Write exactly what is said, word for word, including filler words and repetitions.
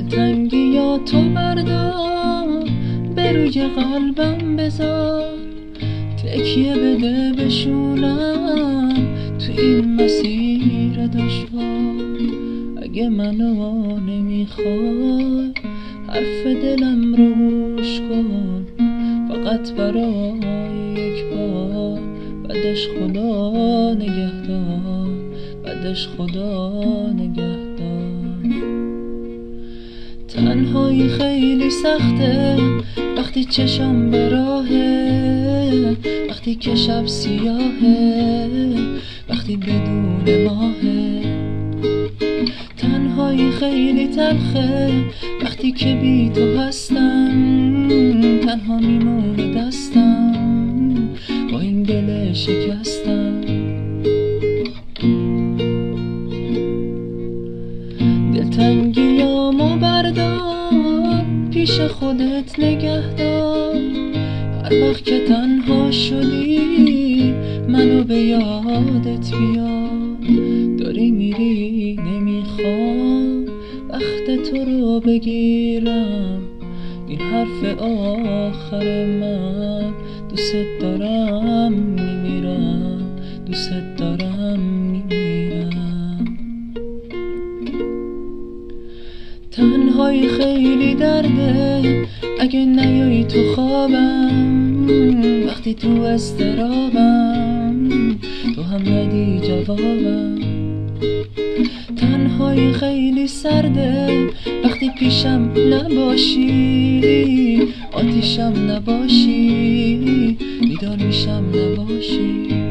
دلتنگی یا تو بردار، به روی قلبم بذار، تکیه بده بشونم تو این مسیر دشوار. اگه منو نمیخوای حرف دلم رو گوش کن، فقط برای یک بار، بعدش خدا نگهدار، بعدش خدا نگهدار. تنهایی خیلی سخته وقتی چشم به راهه، وقتی که شب سیاهه، وقتی بدون ماهه. تنهایی خیلی تلخه وقتی که بی تو هستم، تنها میمونه دستم با این دل شکستم. دلتنگیامو بردار، پیش خودت نگهدار، هر وقت که تنها شدی منو به یادت بیار. داری میری نمیخوام وقت تو رو بگیرم، این حرف آخر من، دوست دارم میمیرم، دوست دارم میمیرم. تنهایی خیلی درده اگه نیایی تو خوابم، وقتی تو اضطرابم تو هم ندی جوابم. تنهایی خیلی سرده وقتی پیشم نباشی، آتیشم نباشی، بیدار میشم نباشی.